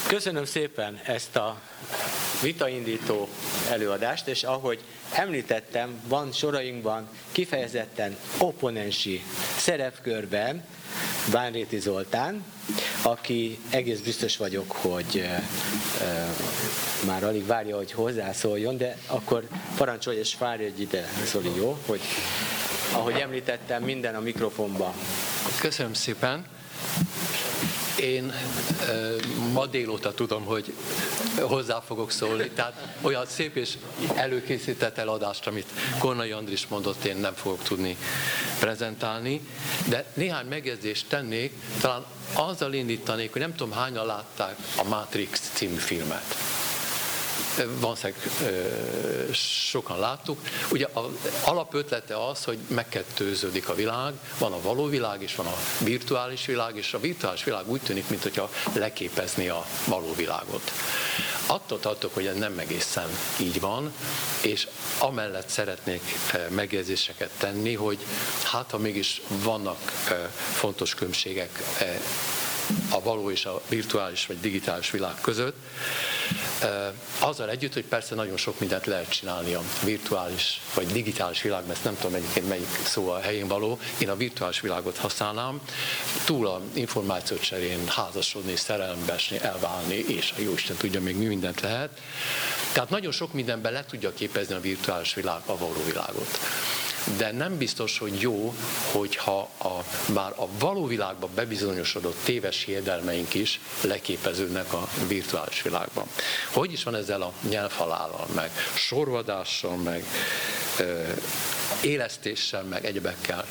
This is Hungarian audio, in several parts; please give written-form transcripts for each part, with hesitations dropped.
Köszönöm szépen ezt a vitaindító előadást, és ahogy említettem, van sorainkban kifejezetten opponensi szerepkörben Bánréti Zoltán, aki egész biztos vagyok, hogy már alig várja, hogy hozzászóljon, de akkor parancsolj és fáradj ide, Zoli, jó? Hogy, ahogy említettem, minden a mikrofonban. Köszönöm szépen. Én ma délóta tudom, hogy hozzá fogok szólni, tehát olyan szép és előkészített eladást, amit Kornai Andris mondott, én nem fogok tudni prezentálni, de néhány megjegyzést tennék, talán azzal indítanék, hogy nem tudom hányan látták a Matrix című filmet. Valószínűleg sokan láttuk. Ugye az alapötlete az, hogy megkettőződik a világ, van a való világ és van a virtuális világ, és a virtuális világ úgy tűnik, mintha leképezné a való világot. Attól tartok, hogy ez nem egészen így van, és amellett szeretnék megjegyzéseket tenni, hogy hát ha mégis vannak fontos különbségek a való és a virtuális vagy digitális világ között, azzal együtt, hogy persze nagyon sok mindent lehet csinálni a virtuális vagy digitális világban, ezt nem tudom egyébként melyik szó a helyén való, én a virtuális világot használnám, túl a információcserén házasodni, szerelembe esni, elválni, és a jóisten tudja még mi mindent lehet. Tehát nagyon sok mindenben le tudja képezni a virtuális világ a való világot. De nem biztos, hogy jó, hogyha már a való világban bebizonyosodott téves hiedelmeink is leképeződnek a virtuális világban. Hogy is van ezzel a nyelvhalállal, meg sorvadással, meg élesztéssel, meg egyebekkel?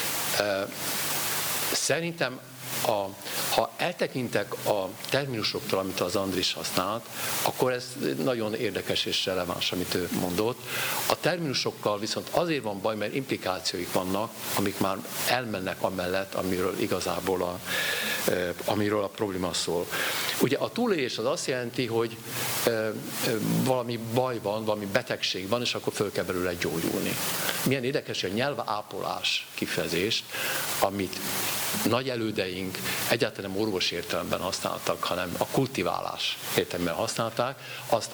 Szerintem ha eltekintek a terminusoktól, amit az Andris használt, akkor ez nagyon érdekes és releváns, amit ő mondott. A terminusokkal viszont azért van baj, mert implikációik vannak, amik már elmennek amellett, amiről a probléma szól. Ugye a túlélés az azt jelenti, hogy valami baj van, valami betegség van, és akkor föl kell belőle gyógyulni. Milyen érdekes, hogy a nyelvápolás kifejezést, amit nagy elődeink egyáltalán nem orvos értelemben használtak, hanem a kultiválás értelemben használták, azt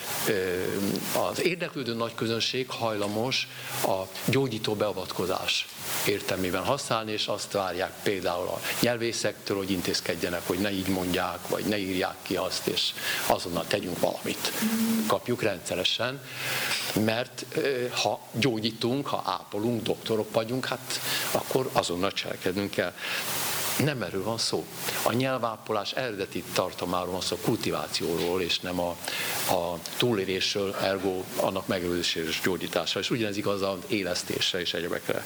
az érdeklődő nagy közönség hajlamos a gyógyító beavatkozás értelmében használni, és azt várják például a nyelvészektől, hogy intézkedjenek, hogy ne így mondják, vagy ne írják ki azt, és azonnal tegyünk valamit. Kapjuk rendszeresen, mert ha gyógyítunk, ha ápolunk, doktorok vagyunk, hát akkor azonnal cselekednünk kell. Nem erről van szó. A nyelvápolás eredeti tartalmáról van szó, kultivációról, és nem a túlélésről, ergo annak megőrzéséről és gyógyításra. És ugyanez igaz az élesztésre és egyebekre.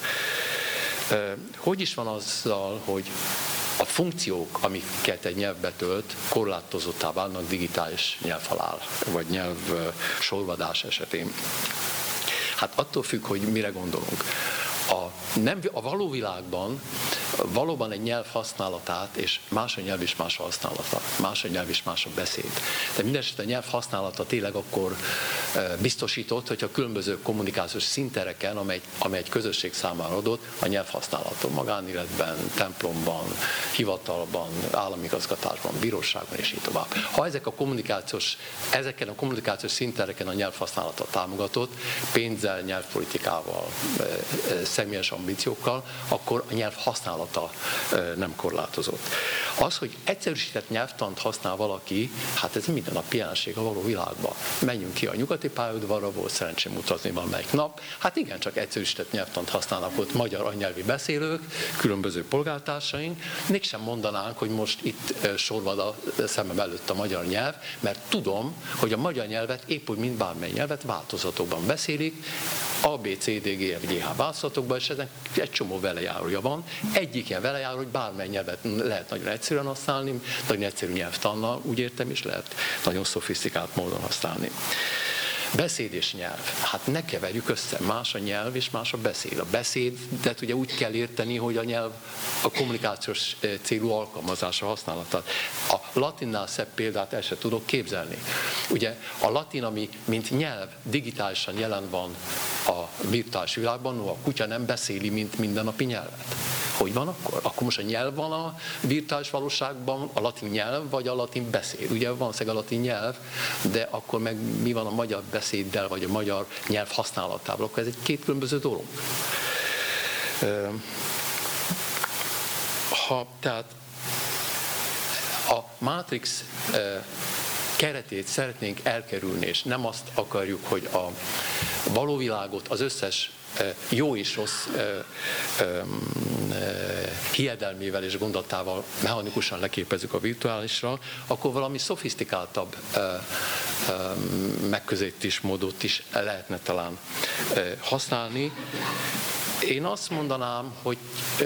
Hogy is van azzal, hogy a funkciók, amiket egy nyelv betölt, korlátozottá válnak digitális nyelvhalál, vagy nyelvsorvadás esetén? Hát attól függ, hogy mire gondolunk. A való világban valóban egy nyelv használatát, és más a nyelv és más a használata, más a nyelv és más a beszéd. De mindenesetre a nyelv használata tényleg akkor biztosított, hogyha különböző kommunikációs szintereken, amely egy közösség számára adott, a nyelv használata magánéletben, templomban, hivatalban, állami igazgatásban, bíróságban és így tovább. Ha ezeken a kommunikációs szintereken a nyelv használata támogatott, pénzzel, nyelvpolitikával, személyes ambíciókkal, akkor a nyelv használata nem korlátozott. Az, hogy egyszerűsített nyelvtant használ valaki, hát ez mindennapi jelenség a való világban. Menjünk ki a nyugati pályaudvarra, volt szerencsém utazni valamelyik nap, hát igen, csak egyszerűsített nyelvtant használnak ott magyar anyanyelvi beszélők, különböző polgártársaink, mégsem mondanánk, hogy most itt sorvad a szemem előtt a magyar nyelv, mert tudom, hogy a magyar nyelvet épp úgy, mint bármely nyelvet változatokban beszélik, A, B, C, D, G, F, G, H változatokban, és ennek egy csomó velejárója van. Egyik ilyen velejáró, hogy bármely nyelvet lehet nagyon egyszerűen használni, nagyon egyszerű nyelvtannal, úgy értem, és lehet nagyon szofisztikált módon használni. Beszéd és nyelv. Hát ne keverjük össze, más a nyelv és más a beszéd. A beszédet ugye úgy kell érteni, hogy a nyelv a kommunikációs célú alkalmazása, használatát. A latinnál szebb példát el sem tudok képzelni. Ugye a latin, ami mint nyelv digitálisan jelen van a virtuális világban, no, a kutya nem beszéli, mint mindennapi nyelvet. Hogy van akkor? Akkor most a nyelv van a virtuális valóságban, a latin nyelv, vagy a latin beszéd? Ugye van a latin nyelv, de akkor meg mi van a magyar beszéddel, vagy a magyar nyelv használatával? Akkor ez egy két különböző dolog. Ha tehát a Matrix keretét szeretnénk elkerülni, és nem azt akarjuk, hogy a való világot az összes jó és rossz hiedelmével és gondolatával mechanikusan leképezzük a virtuálisra, akkor valami szofisztikáltabb megközelítésmódot is lehetne talán használni. Én azt mondanám, hogy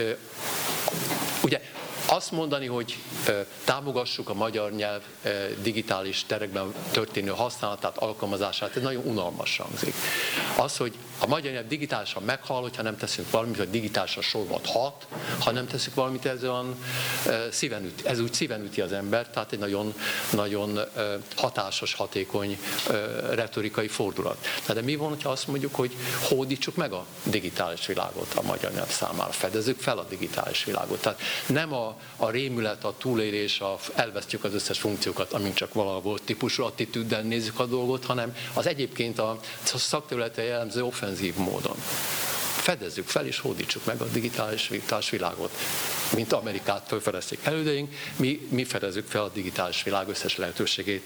ugye azt mondani, hogy támogassuk a magyar nyelv digitális terekben történő használatát, alkalmazását, ez nagyon unalmas hangzik. Az, hogy a magyar nyelv digitálisan meghal, hogyha nem teszünk valamit, hogy digitálisan sorban hat, ha nem teszünk valamit, ez úgy szíven üti az ember, tehát egy nagyon, nagyon hatásos, hatékony retorikai fordulat. De mi van, ha azt mondjuk, hogy hódítsuk meg a digitális világot a magyar nyelv számára, fedezzük fel a digitális világot. Tehát nem a rémület, a túlélés, elvesztjük az összes funkciókat, amint csak valahol típusú attitűddel nézzük a dolgot, hanem az egyébként a szakterületen jellemző offenzív módon. Fedezzük fel és hódítsuk meg a digitális virtuális világot. Mint Amerikát felfedezték elődeink, mi fedezzük fel a digitális világ összes lehetőségét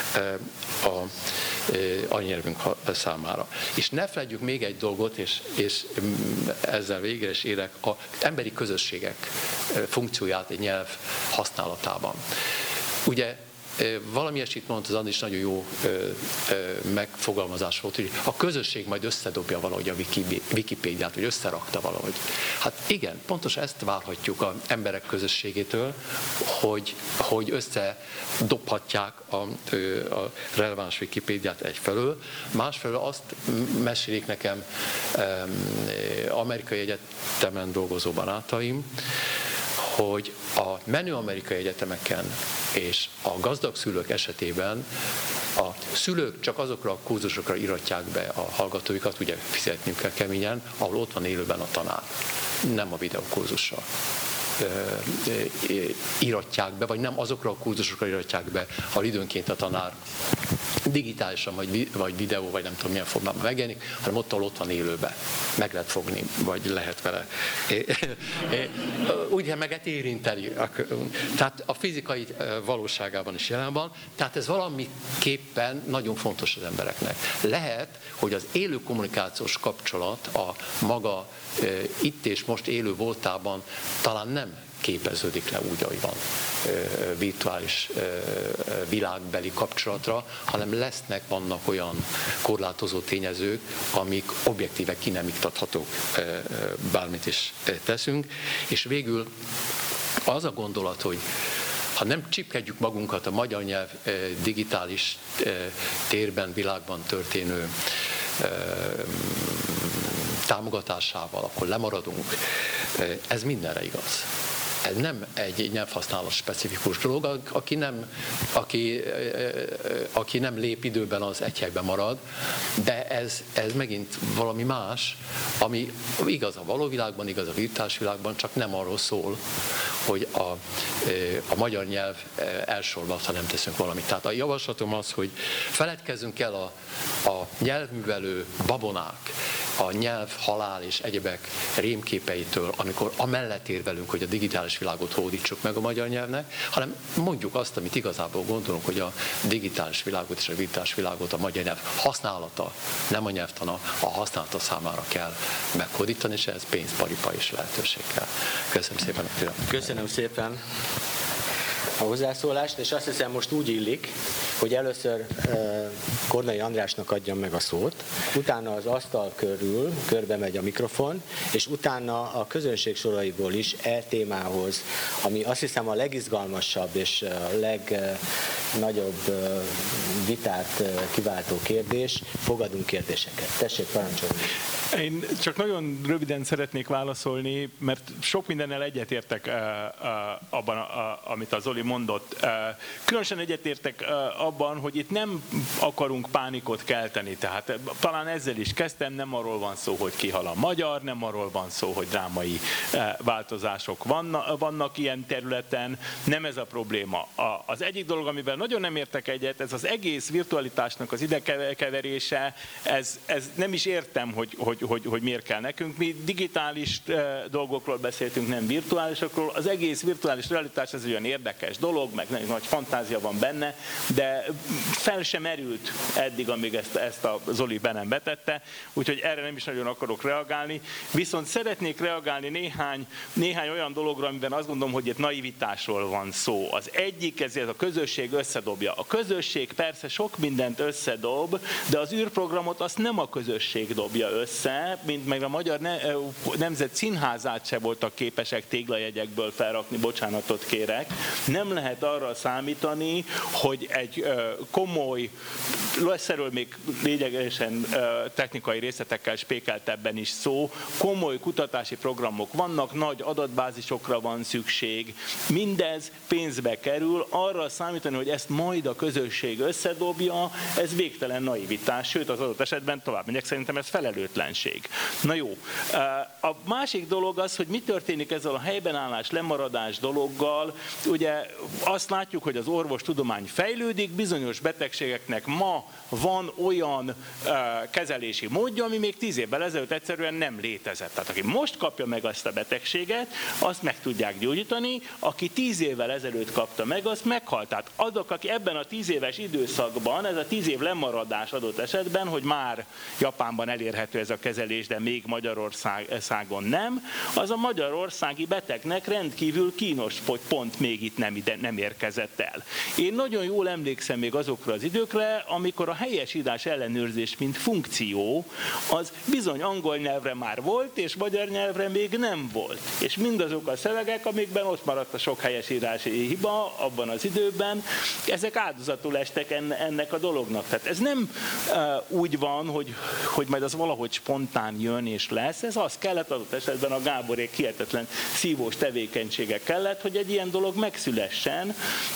a nyelvünk számára. És ne felejtjük még egy dolgot, és ezzel végre is érek, az emberi közösségek funkcióját egy nyelv használatában. Ugye valami ilyesmit mondta, az Andris nagyon jó megfogalmazás volt, hogy a közösség majd összedobja valahogy a Wikipédiát, vagy összerakta valahogy. Hát igen, pontosan ezt várhatjuk az emberek közösségétől, hogy összedobhatják a releváns Wikipédiát egyfelől. Másfelől azt mesélik nekem amerikai egyetemen dolgozó barátaim, hogy a menő amerikai egyetemeken és a gazdag szülők esetében a szülők csak azokra a kurzusokra iratják be a hallgatóikat, ugye fizetniük kell keményen, ahol ott van élőben a tanár, nem a videókurzusra iratják be, vagy nem azokra a kurzusokra iratják be, ahol időnként a tanár digitálisan, vagy videó, vagy nem tudom milyen formában megjelenik, hanem ott van élőben. Meg lehet fogni, vagy lehet vele. Úgy meg lehet érinteni. Tehát a fizikai valóságában is jelen van. Tehát ez valamiképpen nagyon fontos az embereknek. Lehet, hogy az élő kommunikációs kapcsolat a maga itt és most élő voltában talán nem képeződik le úgy, ahogy van virtuális világbeli kapcsolatra, hanem vannak olyan korlátozó tényezők, amik objektíve ki nem iktathatók, bármit is teszünk. És végül az a gondolat, hogy ha nem csipkedjük magunkat a magyar nyelv digitális térben, világban történő támogatásával, akkor lemaradunk. Ez mindenre igaz. Ez nem egy nyelvhasználat specifikus dolog, aki nem lép időben, az egy helyben marad, de ez megint valami más, ami igaz a való világban, igaz a virtuális világban, csak nem arról szól, hogy a magyar nyelv elsorvad, ha nem teszünk valamit. Tehát a javaslatom az, hogy feledkezzünk el a nyelvművelő babonák, a nyelv, halál és egyebek rémképeitől, amikor amellett érvelünk, hogy a digitális világot hódítsuk meg a magyar nyelvnek, hanem mondjuk azt, amit igazából gondolunk, hogy a digitális világot és a virtuális világot a magyar nyelv használata, nem a nyelvtana, a használata számára kell meghódítani, és ez pénz, paripa és lehetőség kell. Köszönöm szépen a türelmet. Köszönöm szépen a hozzászólást, és azt hiszem most úgy illik, hogy először Kornai Andrásnak adjam meg a szót, utána az asztal körül körbe megy a mikrofon, és utána a közönség soraiból is témához, ami azt hiszem a legizgalmasabb és a legnagyobb vitát kiváltó kérdés, fogadunk kérdéseket. Tessék, parancsolni! Én csak nagyon röviden szeretnék válaszolni, mert sok mindennel egyetértek abban, amit az Zoli mondott. Különösen egyetértek abban, hogy itt nem akarunk pánikot kelteni. Tehát talán ezzel is kezdtem, nem arról van szó, hogy kihal a magyar, nem arról van szó, hogy drámai változások vannak ilyen területen, nem ez a probléma. Az egyik dolog, amivel nagyon nem értek egyet, ez az egész virtualitásnak az idekeverése, ez nem is értem, hogy miért kell nekünk. Mi digitális dolgokról beszéltünk, nem virtuálisokról. Az egész virtuális realitás ez egy olyan érdekes dolog, meg nagy fantázia van benne, de fel sem merült eddig, amíg ezt a Zoli be nem betette, úgyhogy erre nem is nagyon akarok reagálni. Viszont szeretnék reagálni néhány olyan dologra, amiben azt gondolom, hogy itt naivitásról van szó. Az egyik, ez a közösség összedobja. A közösség persze sok mindent összedob, de az űrprogramot azt nem a közösség dobja össze, mint meg a Magyar Nemzet Színházát se voltak képesek téglajegyekből felrakni, bocsánatot kérek. Nem lehet arra számítani, hogy egy komoly, lesz erről még lényegesen technikai részletekkel spékeltebben is szó, komoly kutatási programok vannak, nagy adatbázisokra van szükség, mindez pénzbe kerül, arra számítani, hogy ezt majd a közösség összedobja, ez végtelen naivitás, sőt az adott esetben tovább megyek, szerintem ez felelőtlenség. Na jó, a másik dolog az, hogy mi történik ezzel a helyben állás, lemaradás dologgal. Ugye azt látjuk, hogy az orvostudomány fejlődik, bizonyos betegségeknek ma van olyan kezelési módja, ami még 10 évvel ezelőtt egyszerűen nem létezett. Tehát aki most kapja meg azt a betegséget, azt meg tudják gyógyítani, aki 10 évvel ezelőtt kapta meg, azt meghalt. Tehát azok, aki ebben a 10 éves időszakban, ez a 10 év lemaradás adott esetben, hogy már Japánban elérhető ez a kezelés, de még Magyarországon nem, az a magyarországi betegnek rendkívül kínos, hogy pont még itt nem érkezett el. Én nagyon jól emlékszem még azokra az időkre, amikor a helyesírás ellenőrzés, mint funkció, az bizony angol nyelvre már volt, és magyar nyelvre még nem volt. És mindazok a szövegek, amikben ott maradt a sok helyesírási hiba abban az időben, ezek áldozatul estek ennek a dolognak. Tehát ez nem úgy van, hogy majd az valahogy spontán jön és lesz, ez az kellett, adott esetben a Gáborék hihetetlen szívós tevékenysége kellett, hogy egy ilyen dolog megszülessen.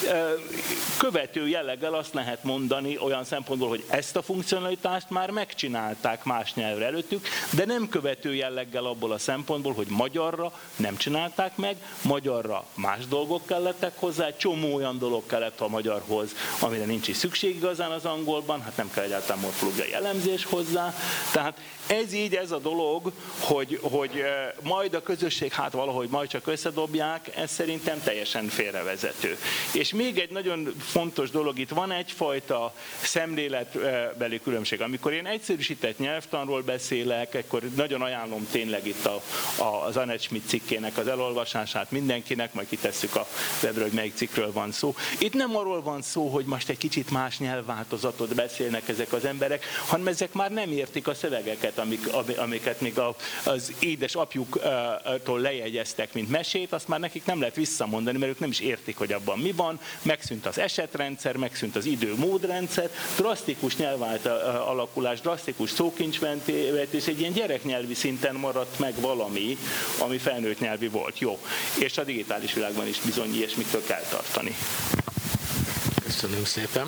Követő jelleggel azt lehet mondani olyan szempontból, hogy ezt a funkcionalitást már megcsinálták más nyelvre előttük, de nem követő jelleggel abból a szempontból, hogy magyarra nem csinálták meg, magyarra más dolgok kellettek hozzá, egy csomó olyan dolog kellett a magyarhoz, amire nincs is szükség igazán az angolban, hát nem kell egyáltalán morfológiai elemzés hozzá, tehát ez a dolog, hogy majd a közösség valahogy majd csak összedobják, ez szerintem teljesen félrevezető. És még egy nagyon fontos dolog, itt van egyfajta szemléletbeli különbség. Amikor én egyszerűsített nyelvtanról beszélek, akkor nagyon ajánlom tényleg itt az Annette Schmidt cikkének az elolvasását mindenkinek, majd kitesszük a webről, hogy melyik cikkről van szó. Itt nem arról van szó, hogy most egy kicsit más nyelvváltozatot beszélnek ezek az emberek, hanem ezek már nem értik a szövegeket, amiket még az édesapjuktól lejegyeztek, mint mesét, azt már nekik nem lehet visszamondani, mert ők nem is értik, hogy abban mi van. Megszűnt az esetrendszer, megszűnt az idő-módrendszer, drasztikus nyelvalakulás, drasztikus szókincsvetés, egy ilyen gyereknyelvi szinten maradt meg valami, ami felnőtt nyelvi volt. Jó. És a digitális világban is bizony ilyesmiktől kell tartani. Köszönöm szépen.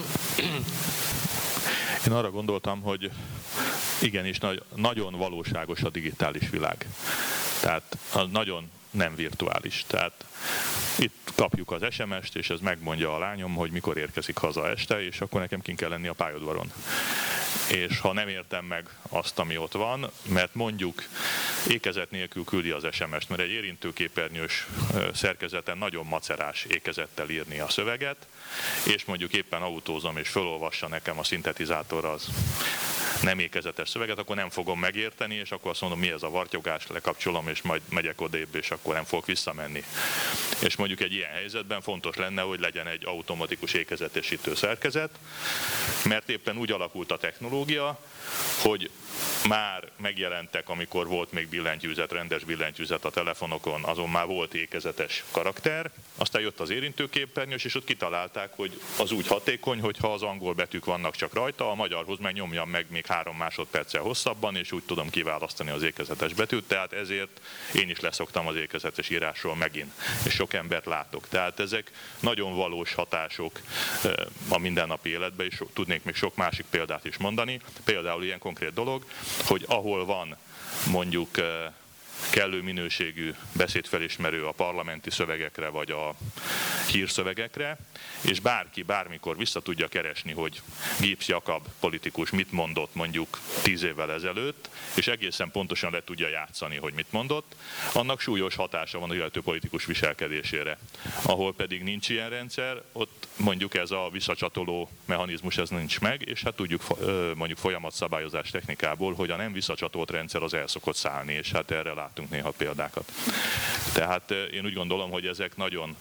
Én arra gondoltam, hogy igenis nagyon valóságos a digitális világ. Tehát nagyon nem virtuális. Tehát itt kapjuk az SMS-t, és ez megmondja a lányom, hogy mikor érkezik haza este, és akkor nekem kint kell lenni a pályaudvaron. És ha nem értem meg azt, ami ott van, mert mondjuk ékezet nélkül küldi az SMS-t, mert egy érintőképernyős szerkezeten nagyon macerás ékezettel írni a szöveget, és mondjuk éppen autózom, és felolvassa nekem a szintetizátor az nem ékezetes szöveget, akkor nem fogom megérteni, és akkor azt mondom, mi ez a vartyogás, lekapcsolom, és majd megyek odébb, és akkor nem fogok visszamenni. És mondjuk egy ilyen helyzetben fontos lenne, hogy legyen egy automatikus ékezetesítő szerkezet, mert éppen úgy alakult a technológia, hogy már megjelentek, amikor volt még billentyűzet, rendes billentyűzet a telefonokon, azon már volt ékezetes karakter, aztán jött az érintőképernyős, és ott kitalálták, hogy az úgy hatékony, hogyha az angol betűk vannak csak rajta, a magyarhoz meg nyomjam meg még 3 másodperccel hosszabban, és úgy tudom kiválasztani az ékezetes betűt, tehát ezért én is leszoktam az ékezetes írásról megint, és sok embert látok. Tehát ezek nagyon valós hatások a mindennapi életben, és tudnék még sok másik példát is mondani. Például ilyen konkrét dolog, hogy ahol van mondjuk kellő minőségű beszédfelismerő a parlamenti szövegekre vagy a hírszövegekre, és bárki bármikor vissza tudja keresni, hogy Gibbs Jakab politikus mit mondott mondjuk 10 évvel ezelőtt, és egészen pontosan le tudja játszani, hogy mit mondott, annak súlyos hatása van az illető politikus viselkedésére. Ahol pedig nincs ilyen rendszer, ott mondjuk ez a visszacsatoló mechanizmus ez nincs meg, és hát tudjuk mondjuk folyamatszabályozás technikából, hogy a nem visszacsatolt rendszer az el szokott szállni, és hát erre látunk néha példákat. Tehát én úgy gondolom, hogy ezek nagyon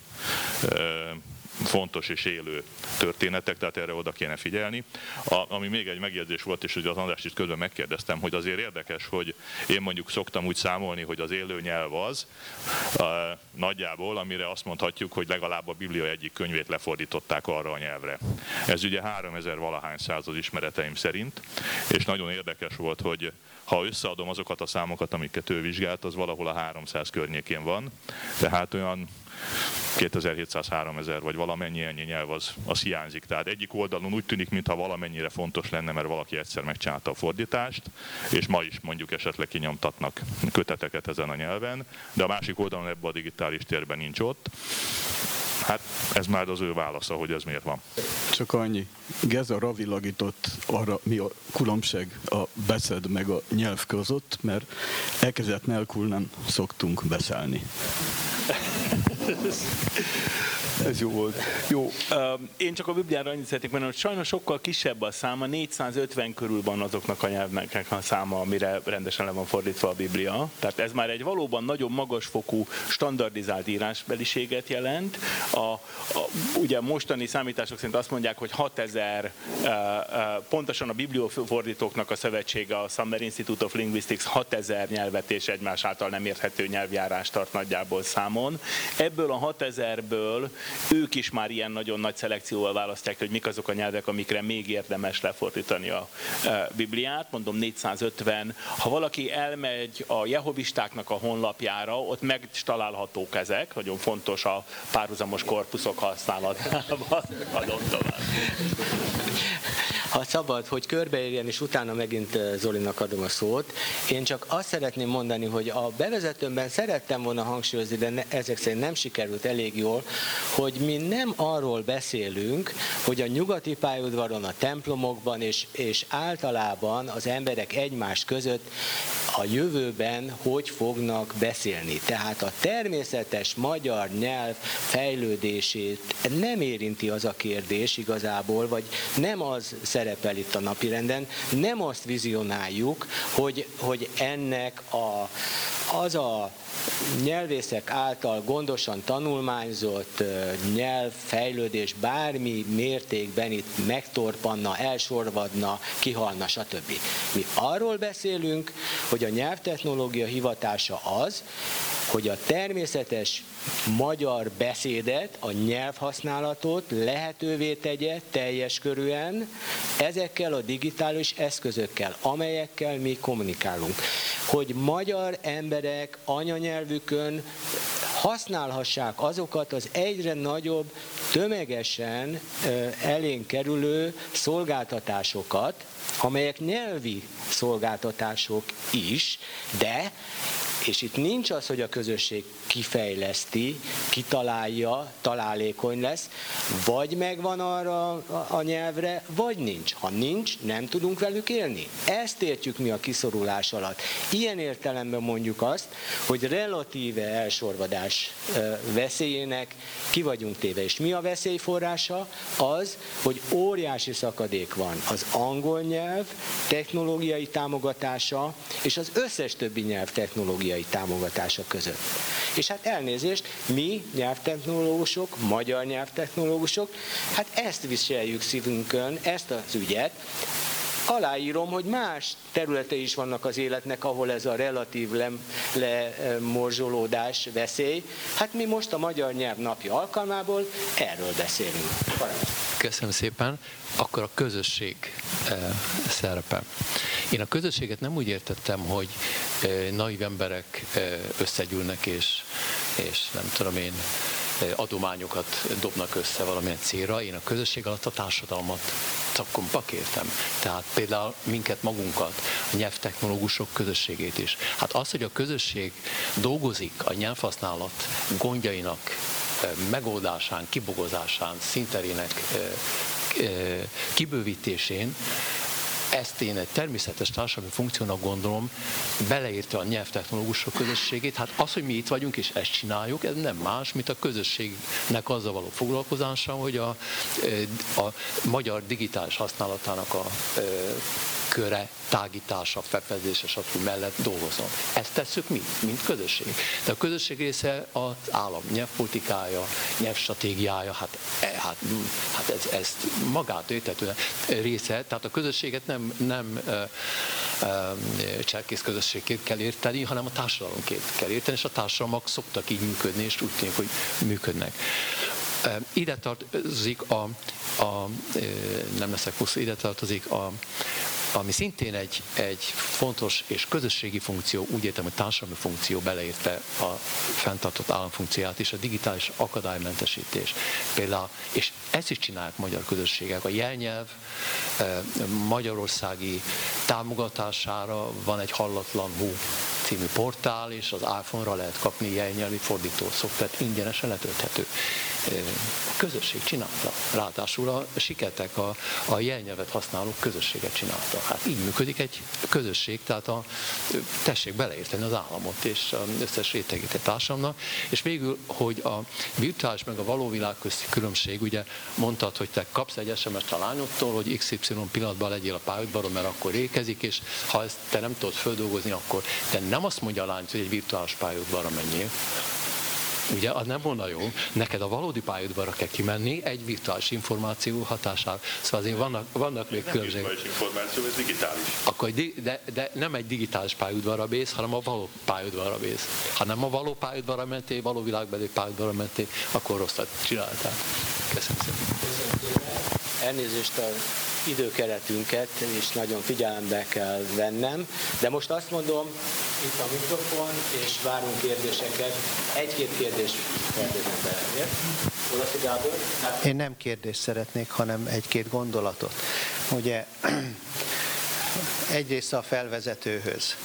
fontos és élő történetek, tehát erre oda kéne figyelni. Ami még egy megjegyzés volt, és hogy az Andrást is közben megkérdeztem, hogy azért érdekes, hogy én mondjuk szoktam úgy számolni, hogy az élő nyelv az nagyjából, amire azt mondhatjuk, hogy legalább a Biblia egyik könyvét lefordították arra a nyelvre. Ez ugye 3000 valahány száz az ismereteim szerint, és nagyon érdekes volt, hogy ha összeadom azokat a számokat, amiket ő vizsgált, az valahol a 300 környékén van, tehát olyan 2700-3000 vagy valamennyi ennyi nyelv az hiányzik. Tehát egyik oldalon úgy tűnik, mintha valamennyire fontos lenne, mert valaki egyszer megcsinálta a fordítást, és ma is mondjuk esetleg kinyomtatnak köteteket ezen a nyelven, de a másik oldalon ebben a digitális térben nincs ott. Hát ez már az ő válasza, hogy ez miért van. Csak annyi. Geza rávilágított arra, mi a különbség a beszéd meg a nyelv között, mert elkezett nélkül nem szoktunk beszélni. Ez jó volt. Jó. Én csak a Bibliára annyit szeretnék mondani, hogy sajnos sokkal kisebb a száma, 450 körül van azoknak a nyelvnek a száma, amire rendesen le van fordítva a Biblia. Tehát ez már egy valóban nagyon magasfokú, standardizált írásbeliséget jelent. Ugye mostani számítások szerint azt mondják, hogy 6000, pontosan a bibliofordítóknak a szövetsége, a Sumner Institute of Linguistics 6000 nyelvet és egymás által nem érthető nyelvjárást tart nagyjából számon. Ebből a 6000-ből ők is már ilyen nagyon nagy szelekcióval választják, hogy mik azok a nyelvek, amikre még érdemes lefordítani a Bibliát. Mondom 450. Ha valaki elmegy a jehovistáknak a honlapjára, ott megtalálhatók ezek. Nagyon fontos a párhuzamos korpuszok használatában. Adom tovább. Ha szabad, hogy körbeérjen, és utána megint Zolinak adom a szót. Én csak azt szeretném mondani, hogy a bevezetőmben szerettem volna hangsúlyozni, de ezek szerint nem sikerült elég jól, hogy mi nem arról beszélünk, hogy a nyugati pályaudvaron, a templomokban és általában az emberek egymás között a jövőben hogy fognak beszélni. Tehát a természetes magyar nyelv fejlődését nem érinti az a kérdés igazából, vagy nem az szerepel itt a napirenden, nem azt vizionáljuk, hogy ennek az a nyelvészek által gondosan tanulmányzott nyelvfejlődés bármi mértékben itt megtorpanna, elsorvadna, kihalna, stb. Mi arról beszélünk, hogy a nyelvtechnológia hivatása az, hogy a természetes magyar beszédet, a nyelvhasználatot lehetővé tegye teljes körűen ezekkel a digitális eszközökkel, amelyekkel mi kommunikálunk. Hogy magyar emberek anyanyelvükön használhassák azokat az egyre nagyobb, tömegesen elénk kerülő szolgáltatásokat, amelyek nyelvi szolgáltatások is, de és itt nincs az, hogy a közösség kifejleszti, kitalálja, találékony lesz, vagy megvan arra a nyelvre, vagy nincs. Ha nincs, nem tudunk velük élni. Ezt értjük mi a kiszorulás alatt. Ilyen értelemben mondjuk azt, hogy relatíve elsorvadás veszélyének ki vagyunk téve. És mi a veszélyforrása? Az, hogy óriási szakadék van az angol nyelv technológiai támogatása és az összes többi nyelv technológiai támogatása között. És hát elnézést, mi nyelvtechnológusok, magyar nyelvtechnológusok, hát ezt viseljük szívünkön, ezt az ügyet, aláírom, hogy más területei is vannak az életnek, ahol ez a relatív lemorzsolódás veszély. Hát mi most a Magyar Nyelv Napja alkalmából erről beszélünk. Köszönöm szépen. Akkor a közösség szerepe. Én a közösséget nem úgy értettem, hogy naív emberek összegyűlnek, és nem tudom én, adományokat dobnak össze valamilyen célra. Én a közösség alatt a társadalmat szakkompak értem. Tehát például minket magunkat, a nyelvtechnológusok közösségét is. Hát az, hogy a közösség dolgozik a nyelvhasználat gondjainak megoldásán, kibogozásán, színterének kibővítésén, ezt én egy természetes társadalmi funkciónak gondolom, beleértve a nyelvtechnológusok közösségét. Hát az, hogy mi itt vagyunk és ezt csináljuk, ez nem más, mint a közösségnek azzal való foglalkozása, hogy a magyar digitális használatának a köre, tágítása, fefezése, stb. Mellett dolgozom. Ezt tesszük mi, mint közösség. De a közösség része az állam nyelvpolitikája, nyelvstratégiája, hát ez magától értető része, tehát a közösséget nem cselkész közösségként kell érteni, hanem a társadalomként kell érteni, és a társadalmak szoktak így működni, és úgy tűnik, hogy működnek. Ide tartozik nem leszek hosszú, ide tartozik ami szintén egy fontos és közösségi funkció, úgy értem, hogy társadalmi funkció beleértve a fenntartott államfunkcióját is, a digitális akadálymentesítés. Például, és ezt is csinálják magyar közösségek. A jelnyelv magyarországi támogatására van egy Hallatlan Hú című portál, és az iPhone-ra lehet kapni jelnyelvi fordítószót, tehát ingyenesen letölthető. A közösség csinálta. Ráadásul a Siketek, a jelnyelvet használók közösséget csinálta. Hát így működik egy közösség, tehát tessék beleérteni az államot és az összes rétegét a társadalomnak. És végül, hogy a virtuális meg a való világ közti különbség, ugye mondtad, hogy te kapsz egy SMS-t a lányodtól, hogy XY pillanatban legyél a pályaudvaron, mert akkor ékezik, és ha ezt te nem tudod földolgozni, akkor te nem azt mondja a lány, hogy egy virtuális pályaudvarra menjél. Ugye, az nem volna jó. Neked a valódi pályaudvarra kell kimenni egy virtuális információ hatására. Szóval azért vannak még különbségek. Nem virtuális információ, ez digitális. Akkor, de nem egy digitális pályaudvarra mész, hanem a való pályaudvarra mész. Ha nem a való pályaudvarra mentél, való világbeli pályaudvarra mentél, akkor rosszat csináltál. Köszönöm szépen. Elnézést az időkeretünket is nagyon figyelembe kell vennem, de most azt mondom, itt a mikrofon, és várunk kérdéseket. Egy-két kérdést kérdezem bele. Olaszi Gábor? Én nem kérdést szeretnék, hanem egy-két gondolatot. Ugye egyrészt a felvezetőhöz.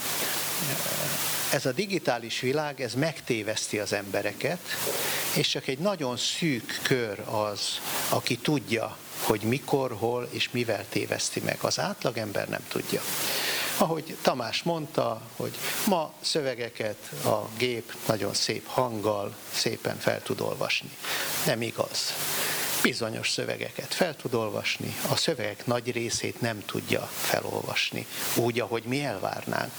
Ez a digitális világ, ez megtéveszti az embereket, és csak egy nagyon szűk kör az, aki tudja, hogy mikor, hol és mivel téveszti meg. Az átlagember nem tudja. Ahogy Tamás mondta, hogy ma szövegeket a gép nagyon szép hanggal szépen fel tud olvasni. Nem igaz. Bizonyos szövegeket fel tud olvasni, a szövegek nagy részét nem tudja felolvasni, úgy, ahogy mi elvárnánk.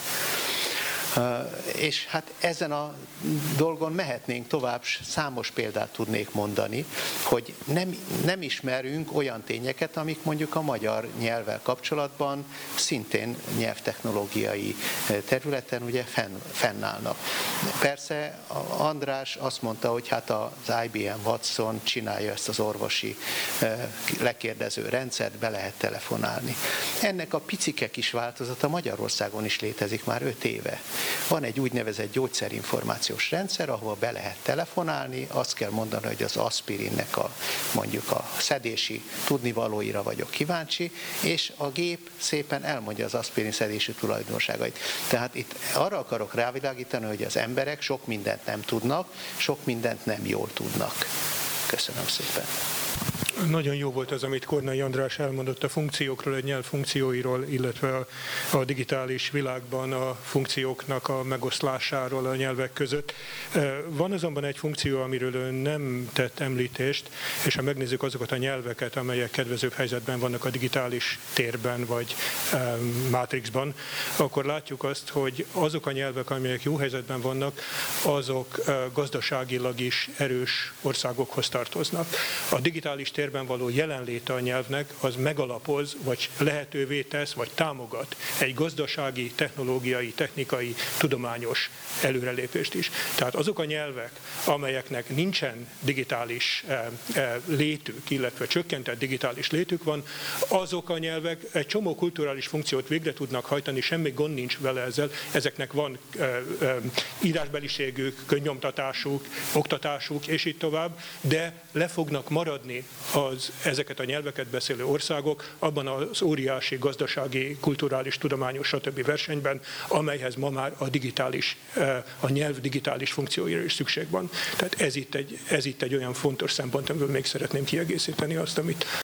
És hát ezen a dolgon mehetnénk tovább, számos példát tudnék mondani, hogy nem ismerünk olyan tényeket, amik mondjuk a magyar nyelvvel kapcsolatban szintén nyelvtechnológiai területen ugye fennállnak. Persze András azt mondta, hogy hát az IBM Watson csinálja ezt az orvosi lekérdező rendszert, be lehet telefonálni. Ennek a picike kis változata Magyarországon is létezik már 5 éve. Van egy úgynevezett gyógyszerinformációs rendszer, ahol be lehet telefonálni, azt kell mondani, hogy az aspirinnek mondjuk a szedési tudnivalóira vagyok kíváncsi, és a gép szépen elmondja az aspirin szedési tulajdonságait. Tehát itt arra akarok rávilágítani, hogy az emberek sok mindent nem tudnak, sok mindent nem jól tudnak. Köszönöm szépen. Nagyon jó volt az, amit Kornai András elmondott a funkciókról, a nyelv funkcióiról, illetve a digitális világban a funkcióknak a megoszlásáról a nyelvek között. Van azonban egy funkció, amiről ön nem tett említést, és ha megnézzük azokat a nyelveket, amelyek kedvezőbb helyzetben vannak a digitális térben vagy mátrixban, akkor látjuk azt, hogy azok a nyelvek, amelyek jó helyzetben vannak, azok gazdaságilag is erős országokhoz tartoznak. A digitális térben háttérben való jelenléte a nyelvnek az megalapoz, vagy lehetővé tesz, vagy támogat egy gazdasági, technológiai, technikai, tudományos előrelépést is. Tehát azok a nyelvek, amelyeknek nincsen digitális létük, illetve csökkentett digitális létük van, azok a nyelvek egy csomó kulturális funkciót végre tudnak hajtani, semmi gond nincs vele ezzel, ezeknek van írásbeliségük, könnyomtatásuk, oktatásuk, és így tovább, de le fognak maradni ezeket a nyelveket beszélő országok abban az óriási gazdasági, kulturális, tudományos, stb. Versenyben, amelyhez ma már a nyelv digitális funkcióira is szükség van. Tehát ez itt egy olyan fontos szempont, amiből még szeretném kiegészíteni azt, amit